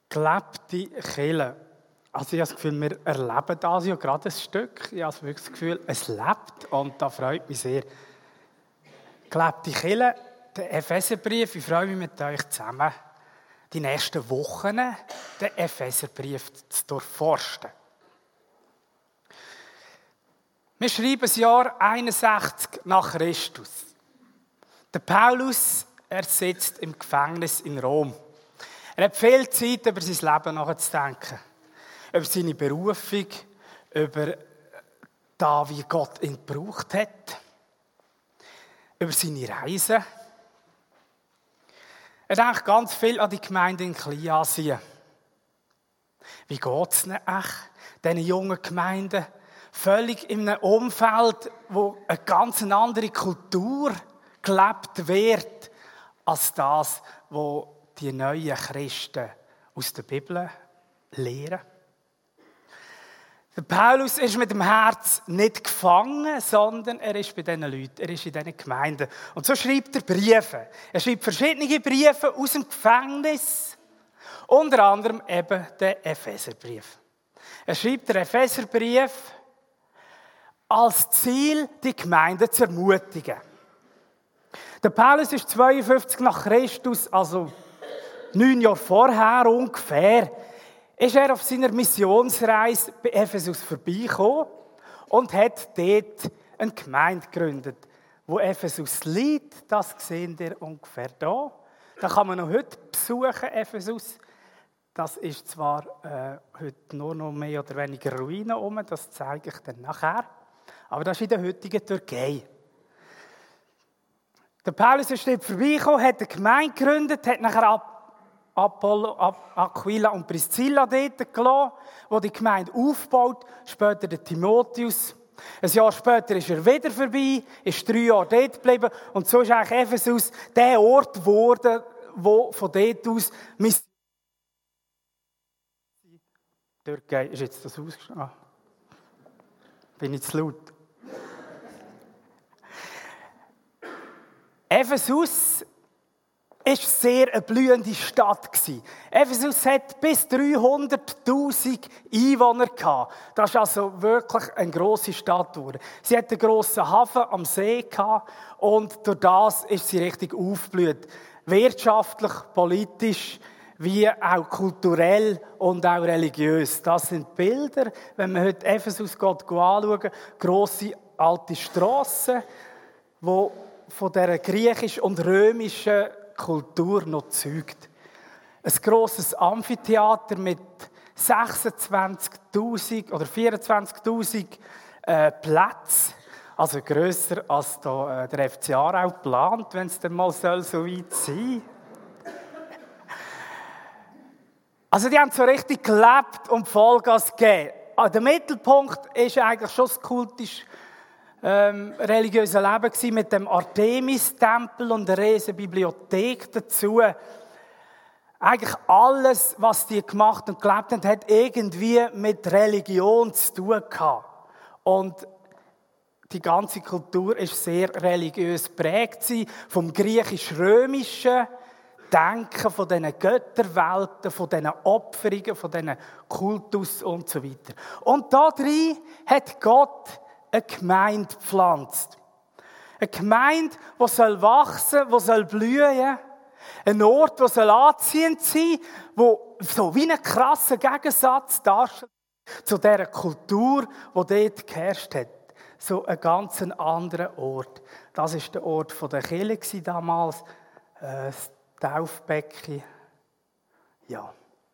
Gelebte Kirche. Also ich habe das Gefühl, wir erleben das ja gerade ein Stück. Ich habe wirklich das Gefühl, es lebt und das freut mich sehr. Gelebte Kirche, der Epheserbrief, ich freue mich mit euch zusammen, die nächsten Wochen den Epheserbrief zu durchforsten. Wir schreiben das Jahr 61 nach Christus. Der Paulus, er sitzt im Gefängnis in Rom. Er hat viel Zeit, über sein Leben nachzudenken. Über seine Berufung, über das, wie Gott ihn gebraucht hat. Über seine Reisen. Er denkt ganz viel an die Gemeinde in Kleinasien. Wie geht es ihnen echt, diesen jungen Gemeinden? Völlig in einem Umfeld, wo eine ganz andere Kultur gelebt wird, als das, was die neuen Christen aus der Bibel lehren. Der Paulus ist mit dem Herz nicht gefangen, sondern er ist bei diesen Leuten, er ist in diesen Gemeinden. Und so schreibt er Briefe. Er schreibt verschiedene Briefe aus dem Gefängnis, unter anderem eben den Epheserbrief. Er schreibt den Epheserbrief als Ziel, die Gemeinde zu ermutigen. Der Paulus ist 52 nach Christus, also 9 Jahre vorher ungefähr, ist er auf seiner Missionsreise bei Ephesus vorbeigekommen und hat dort eine Gemeinde gegründet. Wo Ephesus liegt, das seht ihr ungefähr da. Da kann man noch heute besuchen, Ephesus. Das ist zwar heute nur noch mehr oder weniger Ruinen rum, das zeige ich dann nachher. Aber das ist in der heutigen Türkei. Der Paulus ist dort vorbeigekommen, hat eine Gemeinde gegründet, hat nachher Aquila und Priscilla dort gelassen, die die Gemeinde aufbaut. Später der Timotheus. Ein Jahr später ist er wieder vorbei, ist 3 Jahre dort geblieben. Und so ist eigentlich Ephesus der Ort geworden, wo von dort aus Mission. Türkei, ist jetzt das ausgeschnitten? Bin ich zu laut? Ephesus war sehr eine blühende Stadt. Ephesus hat bis 300'000 Einwohner gehabt. Das ist also wirklich eine grosse Stadt geworden. Sie hat einen grossen Hafen am See gehabt und durch das ist sie richtig aufgeblüht. Wirtschaftlich, politisch, wie auch kulturell und auch religiös. Das sind Bilder, wenn man heute Ephesus anschaut, grosse alte Strassen, die von dieser griechischen und römischen Kultur noch zeugt. Ein grosses Amphitheater mit 26'000 oder 24'000 Plätzen. Also grösser als der FC Aarau plant, wenn es dann mal so weit sein soll. Also die haben so richtig gelebt und Vollgas gegeben. Der Mittelpunkt ist eigentlich schon das kultisch religiöse Leben mit dem Artemis-Tempel und der riesen Bibliothek dazu. Eigentlich alles, was die gemacht und gelebt haben, hat irgendwie mit Religion zu tun gehabt. Und die ganze Kultur ist sehr religiös geprägt vom griechisch-römischen Denken, von diesen Götterwelten, von diesen Opferungen, von diesen Kultus und so weiter. Und da drin hat Gott eine Gemeinde gepflanzt. Eine Gemeinde, die soll wachsen, die soll blühen. Ein Ort, der soll anziehend sein, wo so wie ein krasser Gegensatz darstellt zu dieser Kultur, die dort geherrscht hat. So ein ganz anderer Ort. Das war der Ort der Kirche damals, das Taufbecken. Ja.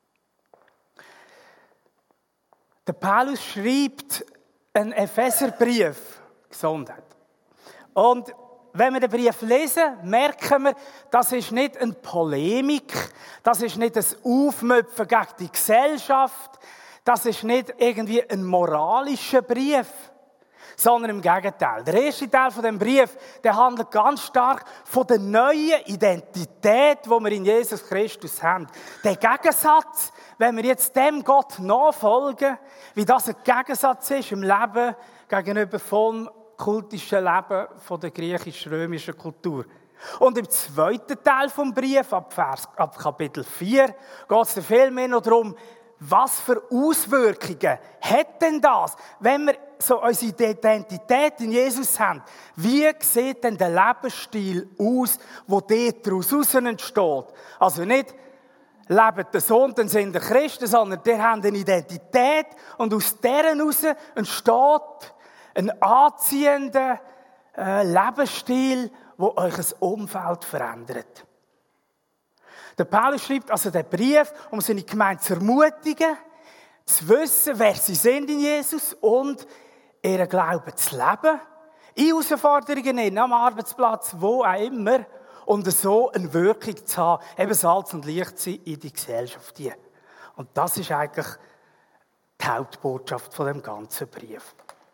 Der Paulus schreibt einen Epheserbrief, Gesundheit. Und wenn wir den Brief lesen, merken wir, das ist nicht eine Polemik, das ist nicht ein Aufmöpfen gegen die Gesellschaft, das ist nicht irgendwie ein moralischer Brief, sondern im Gegenteil. Der erste Teil von dem Brief, der handelt ganz stark von der neuen Identität, die wir in Jesus Christus haben. Der Gegensatz, wenn wir jetzt dem Gott nachfolgen, wie das ein Gegensatz ist im Leben gegenüber vom kultischen Leben von der griechisch-römischen Kultur. Und im zweiten Teil vom Brief, ab Kapitel 4, geht es viel mehr noch darum, was für Auswirkungen hat denn das, wenn wir so unsere Identität in Jesus haben? Wie sieht denn der Lebensstil aus, der daraus entsteht? Also nicht, lebt so und dann sind ihr Christen, sondern ihr habt eine Identität und aus deren heraus entsteht ein anziehender Lebensstil, der euch ein Umfeld verändert. Der Paulus schreibt also den Brief, um seine Gemeinde zu ermutigen, zu wissen, wer sie sind in Jesus und ihren Glauben zu leben. In Herausforderungen, am Arbeitsplatz, wo auch immer. Und so eine Wirkung zu haben, eben Salz und Licht sein in die Gesellschaft. Und das ist eigentlich die Hauptbotschaft von dem ganzen Brief.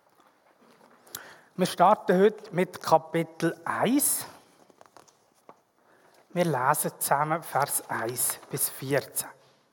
Wir starten heute mit Kapitel 1. Wir lesen zusammen Vers 1 bis 14.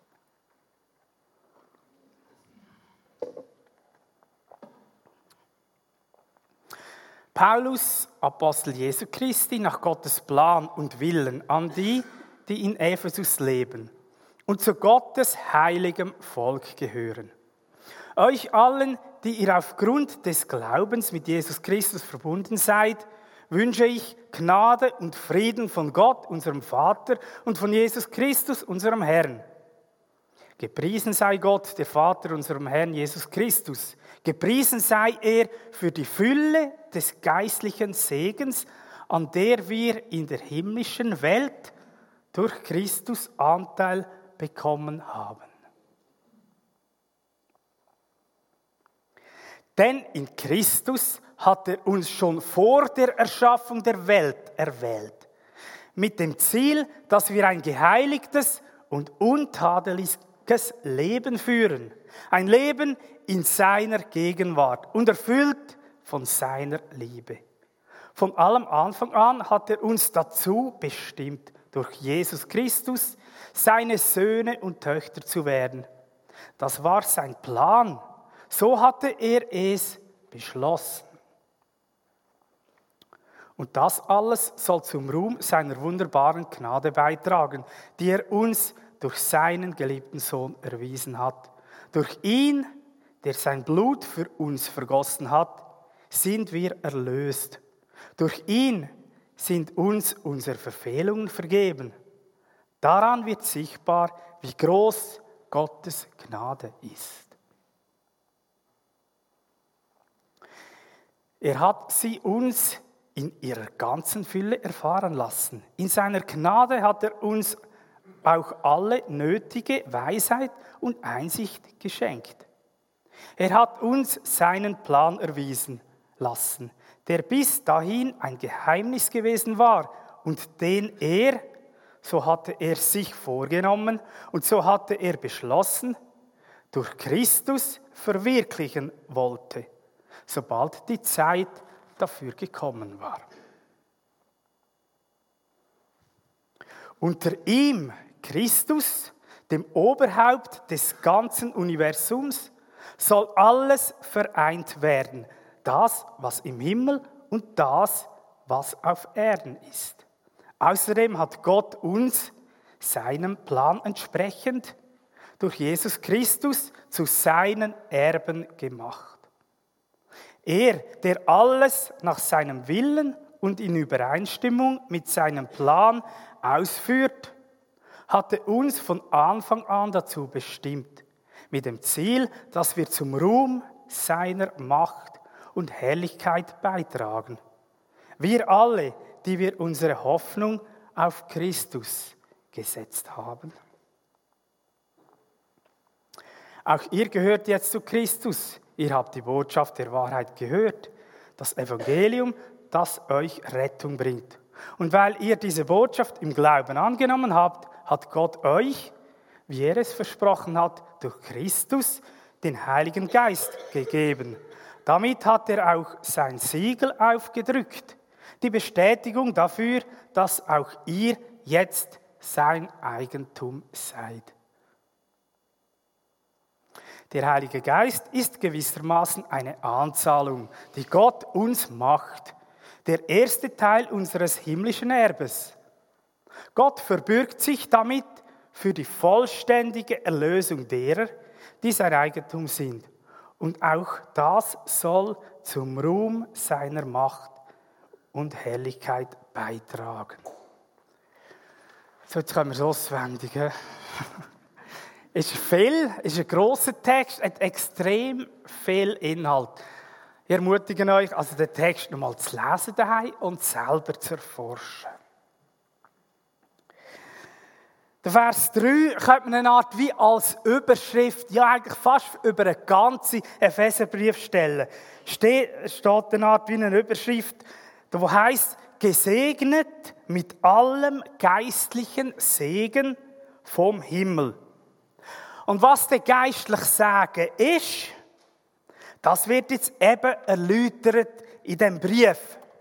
Paulus, Apostel Jesu Christi, nach Gottes Plan und Willen an die, die in Ephesus leben und zu Gottes heiligem Volk gehören. Euch allen, die ihr aufgrund des Glaubens mit Jesus Christus verbunden seid, wünsche ich Gnade und Frieden von Gott, unserem Vater, und von Jesus Christus, unserem Herrn. Gepriesen sei Gott, der Vater unserem Herrn Jesus Christus. Gepriesen sei er für die Fülle des geistlichen Segens, an der wir in der himmlischen Welt durch Christus Anteil bekommen haben. Denn in Christus hat er uns schon vor der Erschaffung der Welt erwählt, mit dem Ziel, dass wir ein geheiligtes und untadeliges Leben führen, ein Leben in seiner Gegenwart und erfüllt von seiner Liebe. Von allem Anfang an hat er uns dazu bestimmt, durch Jesus Christus seine Söhne und Töchter zu werden. Das war sein Plan. So hatte er es beschlossen. Und das alles soll zum Ruhm seiner wunderbaren Gnade beitragen, die er uns durch seinen geliebten Sohn erwiesen hat. Durch ihn, der sein Blut für uns vergossen hat, sind wir erlöst. Durch ihn sind uns unsere Verfehlungen vergeben. Daran wird sichtbar, wie groß Gottes Gnade ist. Er hat sie uns in ihrer ganzen Fülle erfahren lassen. In seiner Gnade hat er uns auch alle nötige Weisheit und Einsicht geschenkt. Er hat uns seinen Plan erwiesen lassen, der bis dahin ein Geheimnis gewesen war und den er, so hatte er sich vorgenommen und so hatte er beschlossen, durch Christus verwirklichen wollte, sobald die Zeit dafür gekommen war. Unter ihm, Christus, dem Oberhaupt des ganzen Universums, soll alles vereint werden, das, was im Himmel und das, was auf Erden ist. Außerdem hat Gott uns, seinem Plan entsprechend, durch Jesus Christus zu seinen Erben gemacht. Er, der alles nach seinem Willen und in Übereinstimmung mit seinem Plan ausführt, hatte uns von Anfang an dazu bestimmt, mit dem Ziel, dass wir zum Ruhm seiner Macht und Herrlichkeit beitragen. Wir alle, die wir unsere Hoffnung auf Christus gesetzt haben. Auch ihr gehört jetzt zu Christus. Ihr habt die Botschaft der Wahrheit gehört, das Evangelium, das euch Rettung bringt. Und weil ihr diese Botschaft im Glauben angenommen habt, hat Gott euch, wie er es versprochen hat, durch Christus den Heiligen Geist gegeben. Damit hat er auch sein Siegel aufgedrückt, die Bestätigung dafür, dass auch ihr jetzt sein Eigentum seid. Der Heilige Geist ist gewissermaßen eine Anzahlung, die Gott uns macht. der erste Teil unseres himmlischen Erbes. Gott verbürgt sich damit für die vollständige Erlösung derer, die sein Eigentum sind. Und auch das soll zum Ruhm seiner Macht und Herrlichkeit beitragen. So, jetzt können wir es auswendig. Ist ein grosser Text, hat extrem viel Inhalt. Ich ermutige euch, also den Text nochmal zu lesen daheim und selber zu erforschen. Der Vers 3 könnte man eine Art wie als Überschrift, ja eigentlich fast über einen ganzen Epheserbrief stellen. Steht eine Art wie eine Überschrift, wo heisst, gesegnet mit allem geistlichen Segen vom Himmel. Und was der geistliche Segen ist, das wird jetzt eben erläutert in dem Brief.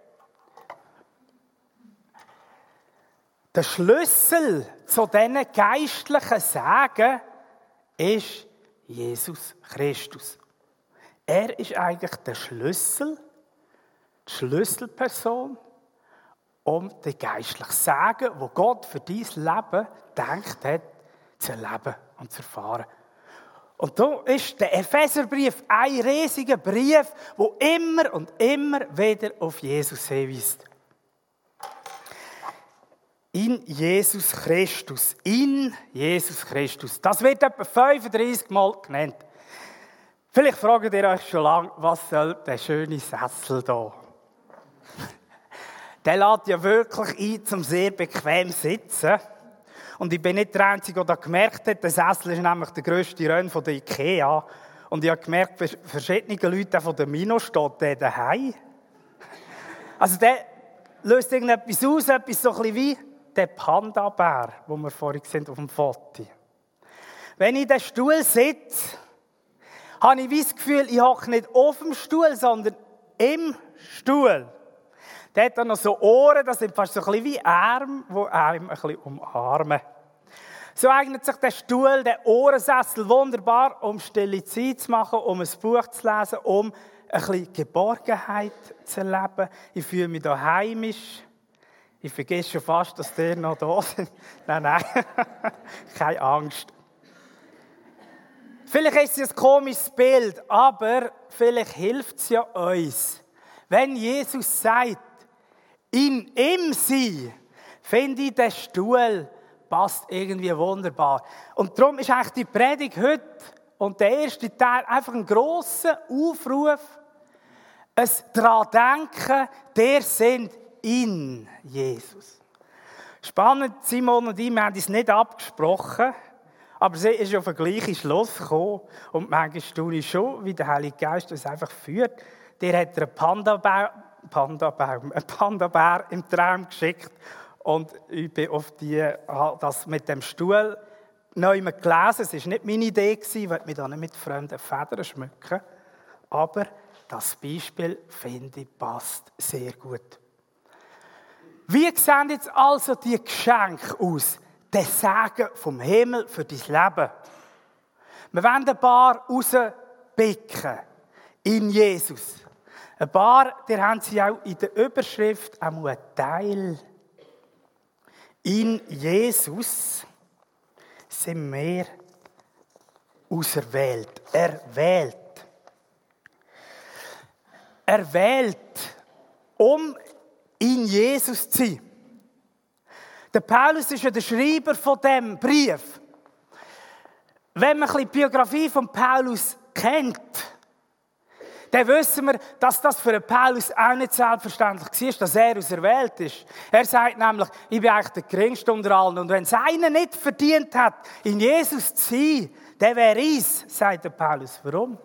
Der Schlüssel zu diesen geistlichen Segen ist Jesus Christus. Er ist eigentlich der Schlüssel, die Schlüsselperson, um den geistlichen Segen, wo Gott für dein Leben gedacht hat, zu erleben und zu erfahren. Und da ist der Epheserbrief ein riesiger Brief, der immer und immer wieder auf Jesus hinweist. In Jesus Christus. In Jesus Christus. Das wird etwa 35 Mal genannt. Vielleicht fragt ihr euch schon lange, was soll der schöne Sessel da? Der lädt ja wirklich ein, zum sehr bequem sitzen. Und ich bin nicht der Einzige, der gemerkt hat, der Sessel ist nämlich der grösste Rönn von der Ikea. Und ich habe gemerkt, verschiedene Leute von der Mino steht der daheim. Also der löst irgendetwas aus, etwas so ein bisschen wie der Panda-Bär, den wir vorhin sind auf dem Foto. Wenn ich in den Stuhl sitze, habe ich das Gefühl, ich hocke nicht auf dem Stuhl, sondern im Stuhl. Der hat dann noch so Ohren, das sind fast so ein bisschen wie Arme, die einem ein bisschen umarmen. So eignet sich der Stuhl, der Ohrensessel wunderbar, um stille Zeit zu machen, um ein Buch zu lesen, um ein bisschen Geborgenheit zu erleben. Ich fühle mich da heimisch. Ich vergesse schon fast, dass die noch da sind. Nein, keine Angst. Vielleicht ist es ein komisches Bild, aber vielleicht hilft es ja uns. Wenn Jesus sagt, in ihm sein, finde ich, der Stuhl passt irgendwie wunderbar. Und darum ist eigentlich die Predigt heute und der erste Teil einfach ein grosser Aufruf, ein daran denken, der sind in Jesus. Spannend, Simon und ich, wir haben es nicht abgesprochen, aber sie ist auf den gleichen Schluss gekommen. Und manchmal staune ich schon, wie der Heilige Geist uns einfach führt. Der hat einen Panda-Bär im Traum geschickt. Und ich bin auf das mit dem Stuhl neu gelesen. Es war nicht meine Idee, ich wollte mich da nicht mit fremden Federn schmücken. Aber das Beispiel, finde ich, passt sehr gut. Wie sehen jetzt also die Geschenke aus? Der Segen vom Himmel für dein Leben. Wir wollen ein paar rauspicken in Jesus. Ein paar, die haben sie auch in der Überschrift auch einen Teil. In Jesus sind wir auserwählt. Erwählt. Erwählt, um in Jesus zu sein. Der Paulus ist ja der Schreiber von diesem Brief. Wenn man ein bisschen die Biografie von Paulus kennt, dann wissen wir, dass das für Paulus auch nicht selbstverständlich war, dass er auserwählt ist. Er sagt nämlich, ich bin eigentlich der Geringste unter allen. Und wenn es einer nicht verdient hat, in Jesus zu sein, der wäre es, sagt der Paulus. Warum?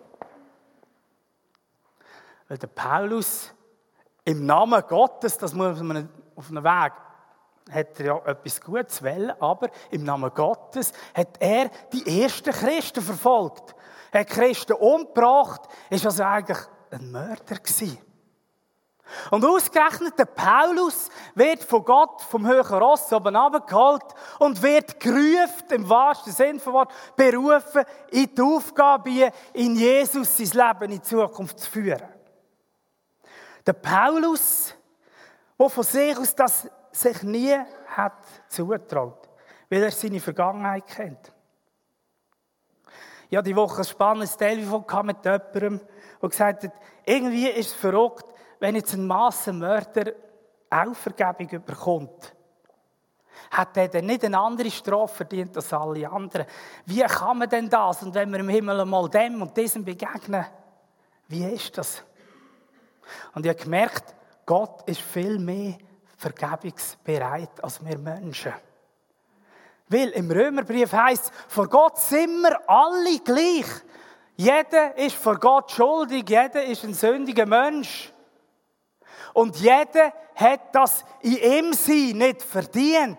Weil der Paulus im Namen Gottes, das muss man auf einem Weg, hat er ja etwas Gutes wollen, aber im Namen Gottes hat er die ersten Christen verfolgt. Er hat Christen umgebracht, ist also eigentlich ein Mörder gewesen. Und ausgerechnet der Paulus wird von Gott vom höheren Ross oben runtergeholt und wird gerufen, im wahrsten Sinne von Wort, berufen, in die Aufgabe, in Jesus sein Leben in Zukunft zu führen. Der Paulus der von sich aus das sich nie hat zugetraut, weil er seine Vergangenheit kennt. Ich hatte die Woche ein spannendes Telefon mit jemandem, der gesagt hat, irgendwie ist es verrückt, wenn jetzt ein Massenmörder auch Vergebung bekommt. Hat er denn nicht eine andere Strafe verdient als alle anderen? Wie kann man denn das? Und wenn wir im Himmel einmal dem und diesem begegnen, wie ist das? Und ich habe gemerkt, Gott ist viel mehr vergebungsbereit als wir Menschen. Weil im Römerbrief heisst es, vor Gott sind wir alle gleich. Jeder ist vor Gott schuldig, jeder ist ein sündiger Mensch. Und jeder hat das in ihm sein nicht verdient.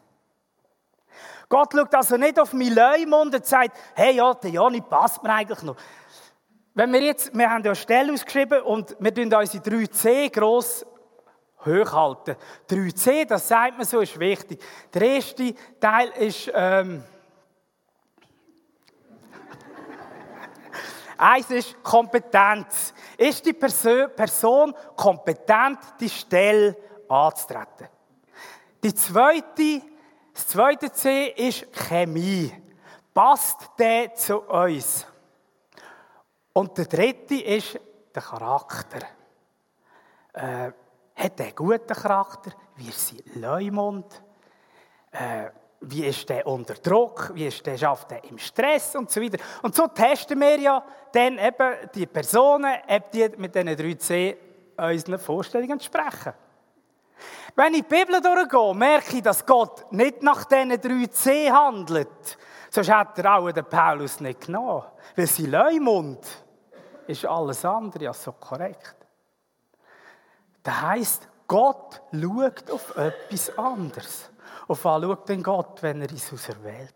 Gott schaut also nicht auf meinen Leumund und sagt, hey, ja, der Joni passt mir eigentlich noch. Wir haben ja eine Stelle ausgeschrieben und wir tun unsere 3C gross hochhalten. 3C, das sagt man so, ist wichtig. Der erste Teil ist, eins ist Kompetenz. Ist die Person kompetent, die Stelle anzutreten? Das zweite C ist Chemie. Passt der zu uns? Und der dritte ist der Charakter. Hat der einen guten Charakter? Wie ist sein Leumund? Wie ist der unter Druck? Schafft der im Stress und so weiter? Und so testen wir ja dann eben die Personen, ob die mit diesen 3C unseren Vorstellungen entsprechen. Wenn ich die Bibel durchgehe, merke ich, dass Gott nicht nach diesen 3C handelt. Sonst hätte er auch den Paulus nicht genommen. Weil sein Leumund ist alles andere als so korrekt. Das heisst, Gott schaut auf etwas anderes. Auf was schaut denn Gott, wenn er uns auserwählt?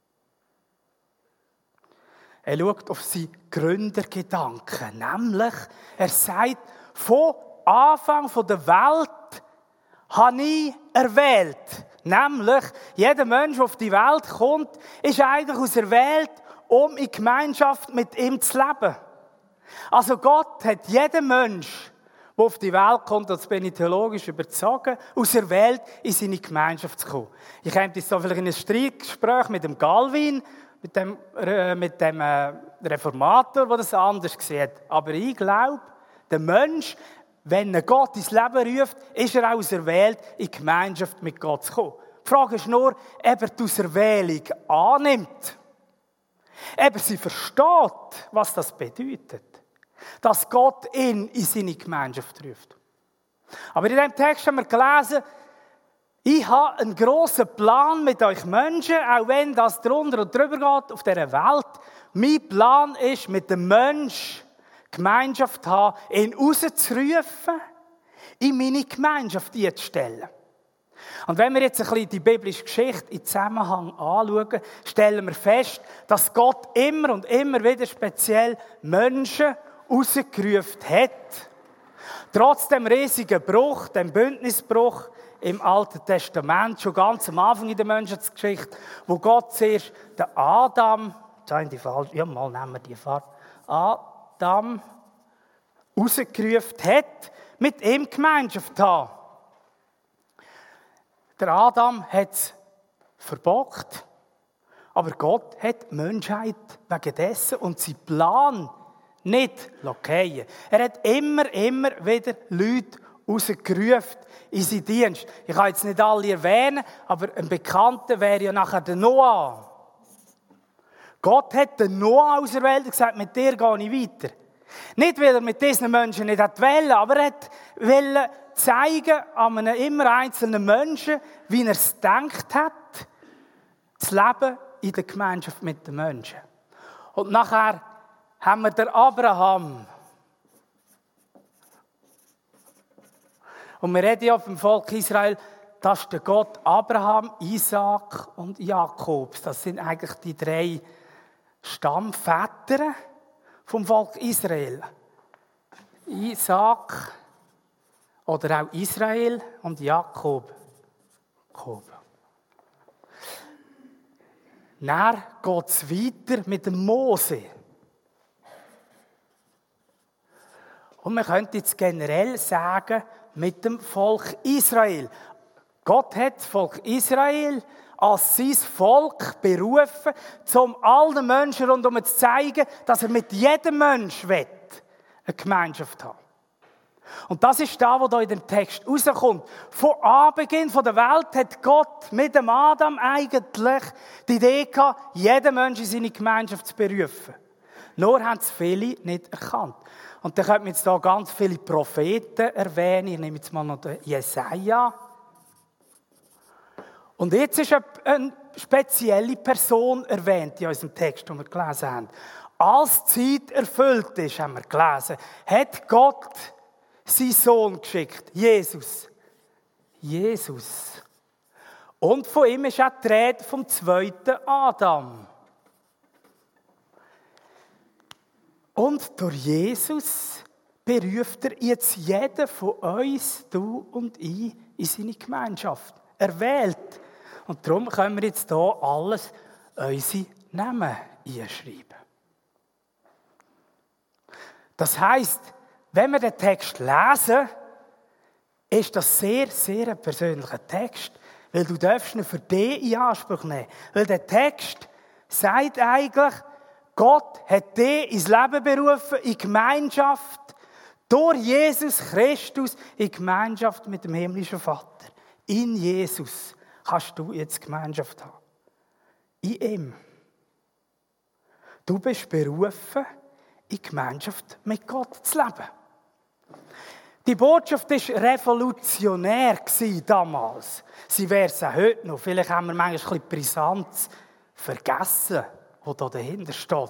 Er schaut auf seine Gründergedanken. Nämlich, er sagt, von Anfang der Welt habe ich erwählt. Nämlich, jeder Mensch, der auf die Welt kommt, ist eigentlich auserwählt, um in Gemeinschaft mit ihm zu leben. Also Gott hat jeden Mensch, der auf die Welt kommt, das bin ich theologisch überzeugt, auserwählt, in seine Gemeinschaft zu kommen. Ich käme jetzt so vielleicht in ein Streitgespräch mit dem Galvin, mit dem Reformator, der das anders sieht. Aber ich glaube, der Mensch, wenn er Gott ins Leben ruft, ist er auch auserwählt, in Gemeinschaft mit Gott zu kommen. Die Frage ist nur, ob er die Auserwählung annimmt. Ob er sie versteht, was das bedeutet. Dass Gott ihn in seine Gemeinschaft ruft. Aber in diesem Text haben wir gelesen, ich habe einen grossen Plan mit euch Menschen, auch wenn das drunter und drüber geht auf dieser Welt. Mein Plan ist, mit dem Menschen Gemeinschaft zu haben, ihn rauszurufen, in meine Gemeinschaft einzustellen. Und wenn wir jetzt ein bisschen die biblische Geschichte in Zusammenhang anschauen, stellen wir fest, dass Gott immer und immer wieder speziell Menschen rausgerufen hat. Trotz dem riesigen Bruch, dem Bündnisbruch im Alten Testament, schon ganz am Anfang in der Menschheitsgeschichte, wo Gott zuerst den Adam, nehmen wir die Fahrt, Adam rausgerufen hat, mit ihm Gemeinschaft zu haben. Der Adam hat es verbockt, aber Gott hat die Menschheit wegen dessen und seinen Plan nicht fallen. Er hat immer wieder Leute rausgerufen in seinen Dienst. Ich kann jetzt nicht alle erwähnen, aber ein Bekannter wäre ja nachher der Noah. Gott hat den Noah auserwählt und gesagt, mit dir gehe ich weiter. Nicht, weil er mit diesen Menschen nicht wollte, aber er wollte zeigen an einem immer einzelnen Menschen, wie er es gedacht hat, das Leben in der Gemeinschaft mit den Menschen. Und nachher haben wir den Abraham. Und wir reden ja vom Volk Israel, das ist der Gott Abraham, Isaak und Jakob. Das sind eigentlich die 3 Stammväter vom Volk Israel. Isaak oder auch Israel und Jakob. Dann geht es weiter mit dem Mose. Und man könnte jetzt generell sagen, mit dem Volk Israel. Gott hat das Volk Israel als sein Volk berufen, um allen Menschen rundherum zu zeigen, dass er mit jedem Menschen eine Gemeinschaft haben will. Und das ist das, was hier in dem Text rauskommt. Von Anbeginn der Welt hat Gott mit dem Adam eigentlich die Idee gehabt, jeden Menschen in seine Gemeinschaft zu berufen. Nur haben es viele nicht erkannt. Und dann könnte man jetzt hier ganz viele Propheten erwähnen. Ich nehme jetzt mal noch den Jesaja. Und jetzt ist eine spezielle Person erwähnt in unserem Text, den wir gelesen haben. Als die Zeit erfüllt ist, haben wir gelesen, hat Gott seinen Sohn geschickt, Jesus. Jesus. Und von ihm ist auch die Rede vom zweiten Adam. Und durch Jesus beruft er jetzt jeden von uns, du und ich, in seine Gemeinschaft. Er wählt. Und darum können wir jetzt hier alles unsere Namen einschreiben. Das heisst, wenn wir den Text lesen, ist das sehr, sehr ein persönlicher Text, weil du darfst ihn für dich in Anspruch nehmen. Weil der Text sagt eigentlich, Gott hat dich ins Leben berufen, in Gemeinschaft, durch Jesus Christus, in Gemeinschaft mit dem himmlischen Vater. In Jesus kannst du jetzt Gemeinschaft haben. In ihm. Du bist berufen, in Gemeinschaft mit Gott zu leben. Die Botschaft war revolutionär damals. Sie wäre es auch heute noch. Vielleicht haben wir manchmal ein bisschen Brisanz vergessen, was da dahinter steht.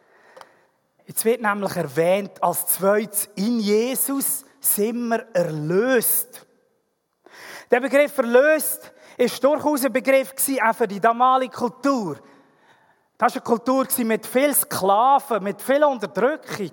Jetzt wird nämlich erwähnt, als zweites, in Jesus sind wir erlöst. Der Begriff erlöst war durchaus ein Begriff auch für die damalige Kultur. Das war eine Kultur mit vielen Sklaven, mit viel Unterdrückung.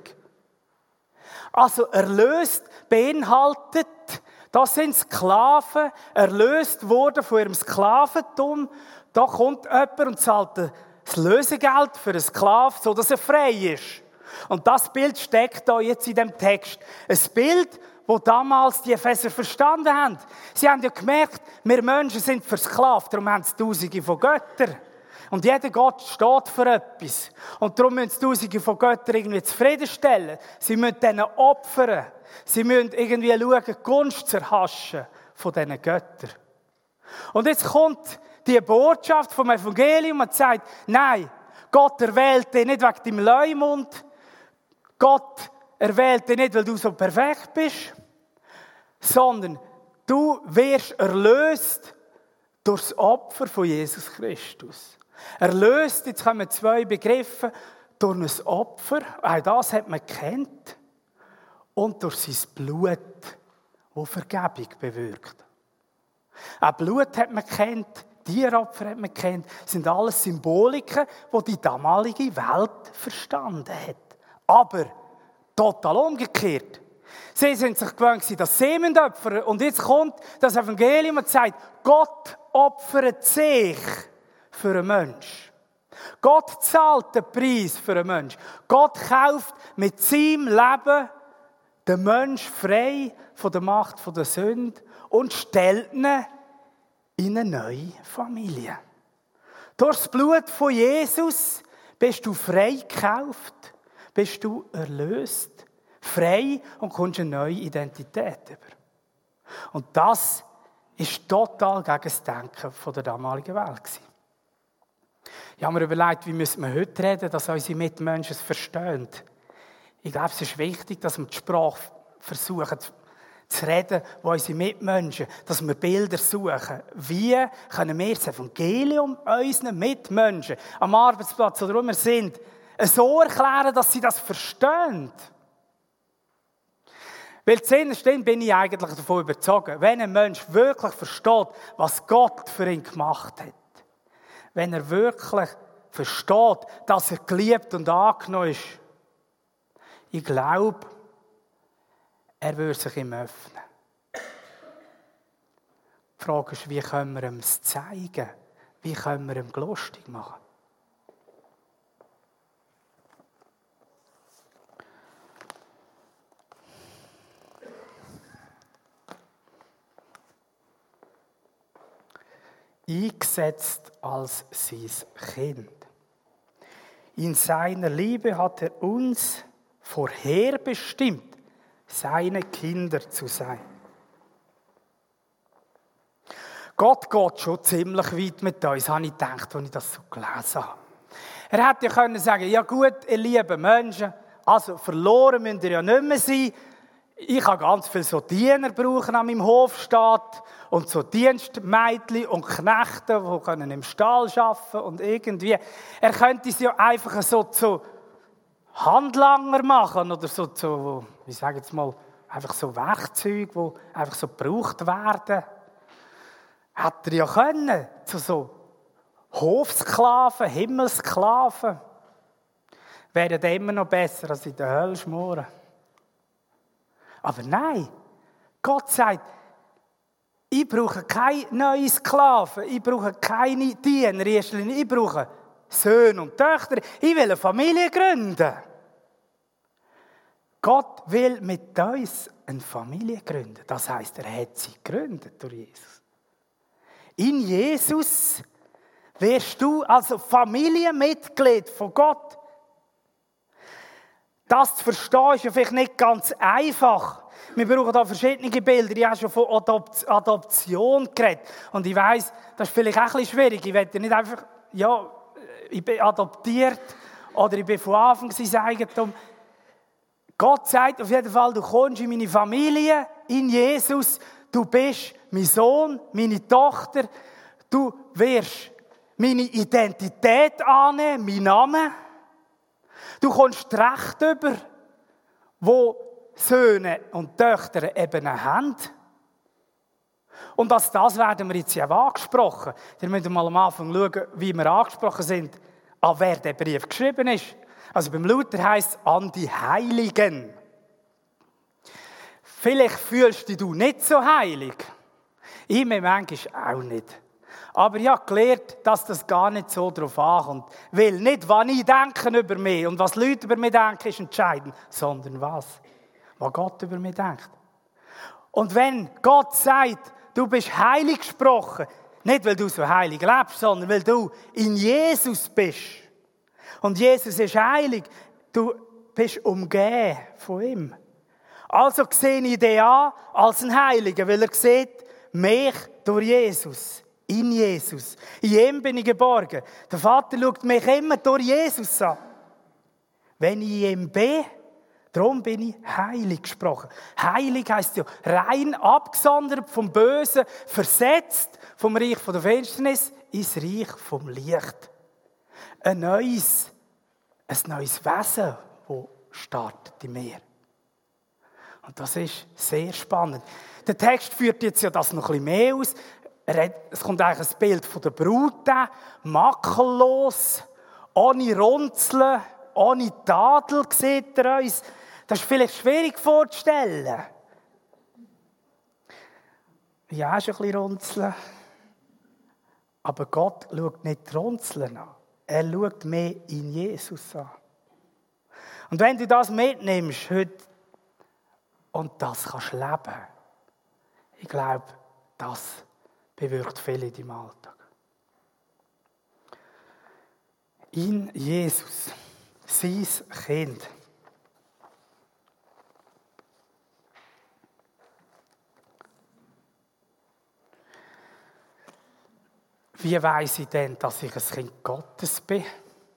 Also erlöst beinhaltet, das sind Sklaven, erlöst worden von ihrem Sklaventum. Da kommt jemand und zahlt das Lösegeld für einen Sklaven, sodass er frei ist. Und das Bild steckt da jetzt in dem Text. Ein Bild, das damals die Epheser verstanden haben. Sie haben ja gemerkt, wir Menschen sind versklavt, darum haben sie Tausende von Göttern. Und jeder Gott steht für etwas. Und darum müssen sie Tausende von Göttern irgendwie zufriedenstellen. Sie müssen denen opfern. Sie müssen irgendwie schauen, die Gunst zu erhaschen von diesen Göttern. Und jetzt kommt die Botschaft vom Evangelium und sagt, nein, Gott erwählt dich nicht wegen deinem Leumund. Gott erwählt dich nicht, weil du so perfekt bist. Sondern du wirst erlöst durch das Opfer von Jesus Christus. Erlöst, jetzt kommen zwei Begriffe, durch ein Opfer, auch das hat man gekannt, und durch sein Blut, das Vergebung bewirkt. Auch Blut hat man gekannt, Tieropfer hat man gekannt, sind alles Symboliken, die die damalige Welt verstanden hat. Aber total umgekehrt. Sie sind sich gewöhnt, dass sie opfern. Und jetzt kommt das Evangelium und sagt, Gott opfert sich für einen Menschen. Gott zahlt den Preis für einen Menschen. Gott kauft mit seinem Leben den Menschen frei von der Macht der Sünde und stellt ihn in eine neue Familie. Durch das Blut von Jesus bist du frei gekauft, bist du erlöst, frei und kommst eine neue Identität über. Und das ist total gegen das Denken der damaligen Welt. Ich habe mir überlegt, wie müssen wir heute reden, dass unsere Mitmenschen es verstehen. Ich glaube, es ist wichtig, dass wir die Sprache versuchen zu reden, wo unsere Mitmenschen, dass wir Bilder suchen. Wie können wir das Evangelium unseren Mitmenschen am Arbeitsplatz oder wo wir sind, so erklären, dass sie das verstehen? Weil zuerst bin ich eigentlich davon überzeugt, wenn ein Mensch wirklich versteht, was Gott für ihn gemacht hat, wenn er wirklich versteht, dass er geliebt und angenommen ist, ich glaube, er würde sich ihm öffnen. Die Frage ist, wie können wir ihm es zeigen? Wie können wir ihm lustig machen? eingesetzt als sein Kind. In seiner Liebe hat er uns vorherbestimmt, seine Kinder zu sein. Gott geht schon ziemlich weit mit uns, habe ich gedacht, als ich das so gelesen habe. Er hätte ja können sagen, ja gut, ihr lieben Menschen, also verloren müsst ihr ja nicht mehr sein. Ich kann ganz viele so Diener brauchen an meinem Hofstaat und so Dienstmädchen und Knechte, die können im Stall arbeiten und irgendwie. Er könnte es ja einfach so zu Handlanger machen oder so zu, wie sage ich jetzt mal, einfach so Werkzeuge, die einfach so gebraucht werden. Hätte er ja können, zu so Hofsklaven, Himmelssklaven. Wäre ja immer noch besser, als in der Hölle schmoren. Aber nein, Gott sagt, ich brauche keine neuen Sklaven, ich brauche keine Diener, ich brauche Söhne und Töchter, ich will eine Familie gründen. Gott will mit uns eine Familie gründen. Das heisst, er hat sie gegründet durch Jesus. In Jesus wirst du also Familienmitglied von Gott. Das zu verstehen ist ja vielleicht nicht ganz einfach. Wir brauchen da verschiedene Bilder. Ich habe schon von Adoption geredet. Und ich weiss, das ist vielleicht auch ein bisschen schwierig. Ich will ja nicht einfach, ja, ich bin adoptiert oder ich bin von Anfang sein Eigentum. Gott sagt auf jeden Fall, du kommst in meine Familie, in Jesus. Du bist mein Sohn, meine Tochter. Du wirst meine Identität annehmen, meinen Namen. Du kommst Recht über, wo Söhne und Töchter eben haben. Und als das werden wir jetzt ja angesprochen. Wir müssen mal am Anfang schauen, wie wir angesprochen sind, an wer der Brief geschrieben ist. Also beim Luther heisst es an die Heiligen. Vielleicht fühlst du dich nicht so heilig. Ich mir manchmal auch nicht. Aber ich habe gelernt, dass das gar nicht so darauf ankommt. Weil nicht, was ich denke über mich und was Leute über mich denken, ist entscheidend, sondern was Gott über mich denkt. Und wenn Gott sagt, du bist heilig gesprochen, nicht weil du so heilig lebst, sondern weil du in Jesus bist. Und Jesus ist heilig, du bist umgeben von ihm. Also sehe ich den an als ein Heiliger, weil er sieht mich durch Jesus. In Jesus. In ihm bin ich geborgen. Der Vater schaut mich immer durch Jesus an. Wenn ich in ihm bin, darum bin ich heilig gesprochen. Heilig heisst ja rein abgesondert vom Bösen, versetzt vom Reich der Finsternis ins Reich vom Licht. Ein neues Wesen, das startet in mir. Und das ist sehr spannend. Der Text führt jetzt ja das noch ein bisschen mehr aus. Es kommt eigentlich ein Bild von der Brut, makellos, ohne Runzeln, ohne Tadel, sieht er uns. Das ist vielleicht schwierig vorzustellen. Ja, ist ein bisschen Runzeln. Aber Gott schaut nicht die Runzeln an. Er schaut mehr in Jesus an. Und wenn du das mitnimmst heute und das kannst leben, ich glaube, das bewirkt viel in deinem Alltag. In Jesus, sein Kind. Wie weiss ich denn, dass ich ein Kind Gottes bin?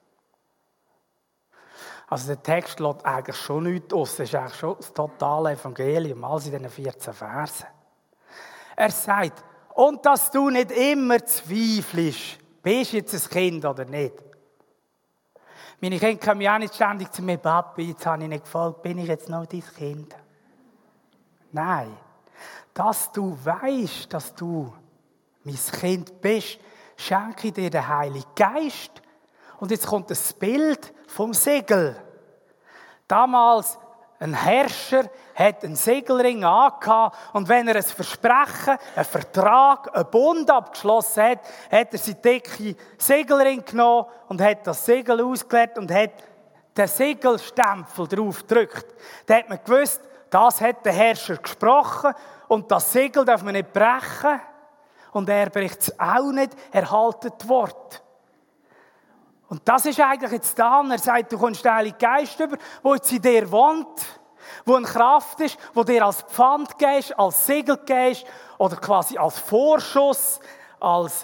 Also der Text lässt eigentlich schon nichts aus. Das ist eigentlich schon das totale Evangelium, also in diesen 14 Versen. Er sagt, und dass du nicht immer zweifelst, bist du jetzt ein Kind oder nicht. Meine Kinder kommen ja auch nicht ständig zu mir, Papi, jetzt habe ich nicht gefolgt, bin ich jetzt noch dein Kind? Nein. Dass du weißt, dass du mein Kind bist, schenke ich dir den Heiligen Geist. Und jetzt kommt das Bild vom Segel. Damals ein Herrscher hat einen Segelring angehabt und wenn er ein Versprechen, einen Vertrag, einen Bund abgeschlossen hat, hat er seinen dicken Segelring genommen und hat das Segel ausgelegt und hat den Segelstempel drauf gedrückt. Da hat man gewusst, das hat der Herrscher gesprochen und das Segel darf man nicht brechen. und er bricht es auch nicht, er haltet das Wort. Und das ist eigentlich jetzt da, er sagt, du kommst den Heiligen Geist über, der jetzt in dir wohnt, wo eine Kraft ist, wo dir als Pfand gibst, als Siegel gibst, oder quasi als Vorschuss, als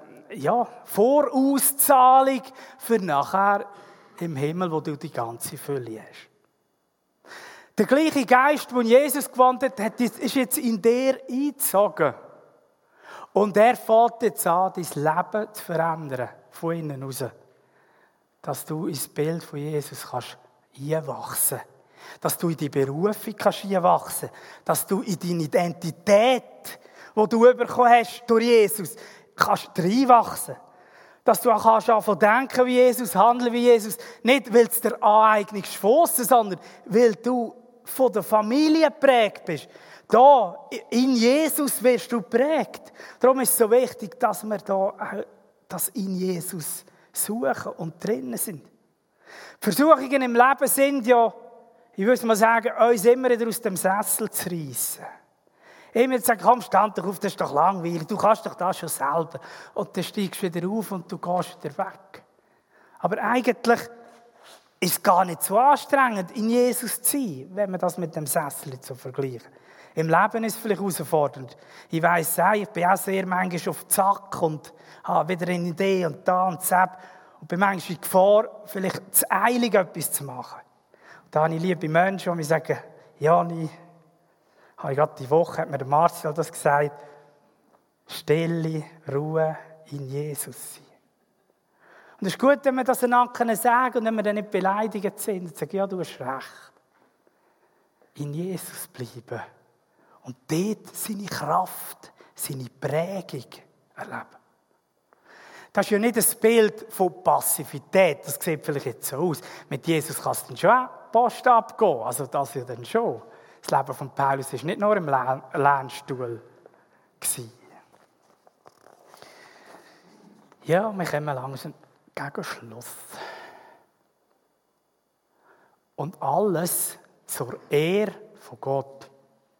Vorauszahlung für nachher im Himmel, wo du die ganze Fülle hast. Der gleiche Geist, den Jesus gewandt hat, ist jetzt in dir eingezogen. Und er fängt jetzt an, dein Leben zu verändern, von innen raus. Dass du ins Bild von Jesus kannst einwachsen kannst. Dass du in die Berufung kannst einwachsen kannst. Dass du in deine Identität, die du bekommen hast durch Jesus, kannst reinwachsen. Dass du auch anfangen denken wie Jesus, handeln wie Jesus. Nicht, weil es dir aneignest von aussen, sondern weil du von der Familie geprägt bist. Da, in Jesus wirst du geprägt. Darum ist es so wichtig, dass wir da das in Jesus suchen und drinnen sind. Die Versuchungen im Leben sind ja, ich würde mal sagen, uns immer wieder aus dem Sessel zu reissen. Immer zu sagen, komm, stand doch auf, das ist doch langweilig, du kannst doch das schon selber. Und dann steigst du wieder auf und du gehst wieder weg. Aber eigentlich ist es gar nicht so anstrengend, in Jesus zu sein, wenn man das mit dem Sessel so vergleicht. Im Leben ist es vielleicht herausfordernd. Ich weiss auch, ich bin auch sehr manchmal auf Zack und habe wieder eine Idee und da und Zapp. Und bin manchmal in Gefahr, vielleicht zu eilig etwas zu machen. Und da habe ich liebe Menschen, die mir sagen, Jani, habe ich gerade die Woche, hat mir der Marcel das gesagt, Stille, Ruhe in Jesus sein. Und es ist gut, wenn wir das einander sagen und wenn wir dann nicht beleidigt sind und sagen, ja, du hast recht. In Jesus bleiben. Und dort seine Kraft, seine Prägung erleben. Das ist ja nicht ein Bild von Passivität. Das sieht vielleicht jetzt so aus. Mit Jesus kannst du dann schon Post abgehen. Also das ja dann schon. Das Leben von Paulus war nicht nur im Lernstuhl. Ja, wir kommen langsam gegen Schluss. Und alles zur Ehre von Gott.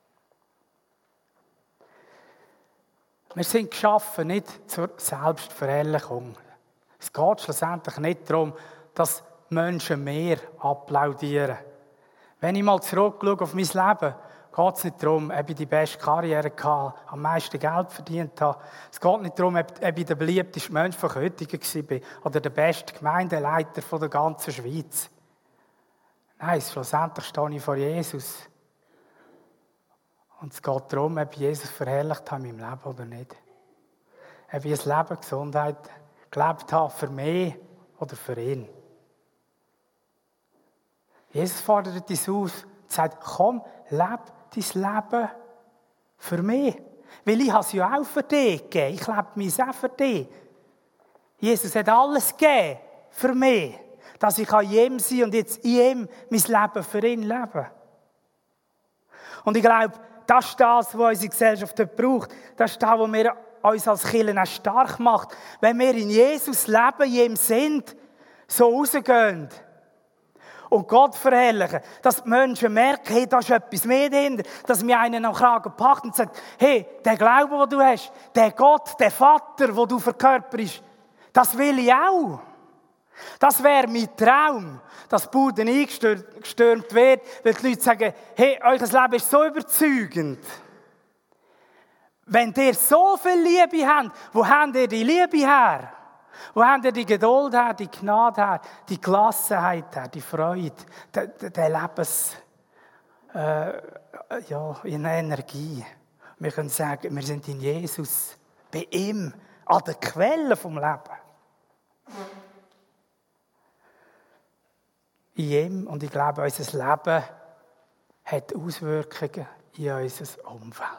Wir sind geschaffen nicht zur Selbstverherrlichung. Es geht schlussendlich nicht darum, dass Menschen mehr applaudieren. Wenn ich mal zurückschaue auf mein Leben, geht es nicht darum, ob ich die beste Karriere hatte, am meisten Geld verdient habe. Es geht nicht darum, ob ich der beliebteste Mensch von Köttingen war oder der beste Gemeindeleiter der ganzen Schweiz. Nein, schlussendlich stehe ich vor Jesus. Und es geht darum, ob ich Jesus verherrlicht habe in meinem Leben oder nicht. Ob ich ein Leben, Gesundheit gelebt habe für mich oder für ihn. Jesus fordert uns aus und sagt, komm, lebe dein Leben für mich. Weil ich habe es ja auch für dich gegeben. Ich lebe mich auch für dich. Jesus hat alles gegeben für mich, dass ich an ihm sein und jetzt in ihm mein Leben für ihn leben. Und ich glaube, das ist das, was unsere Gesellschaft braucht. Das ist das, was wir uns als Kirche auch stark macht. Wenn wir in Jesus leben, in ihm sind, so rausgehen und Gott verherrlichen, dass die Menschen merken, hey, da ist etwas mehr dahinter, dass mir einen am Kragen packt und sagt, hey, der Glaube, den du hast, der Gott, der Vater, den du verkörperst, das will ich auch. Das wäre mein Traum, dass die Bude eingestürmt wird, weil die Leute sagen, hey, euer Leben ist so überzeugend. Wenn ihr so viel Liebe habt, wo habt ihr die Liebe her? Wo habt ihr die Geduld her, die Gnade her, die Gelassenheit her, die Freude, die Lebens, in Energie? Wir können sagen, wir sind in Jesus, bei ihm, an der Quelle vom Leben. In ihm, und ich glaube, unser Leben hat Auswirkungen in unser Umfeld.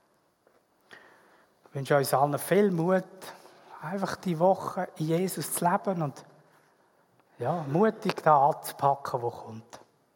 Ich wünsche uns allen viel Mut, einfach die Woche in Jesus zu leben und ja, mutig da anzupacken, was kommt.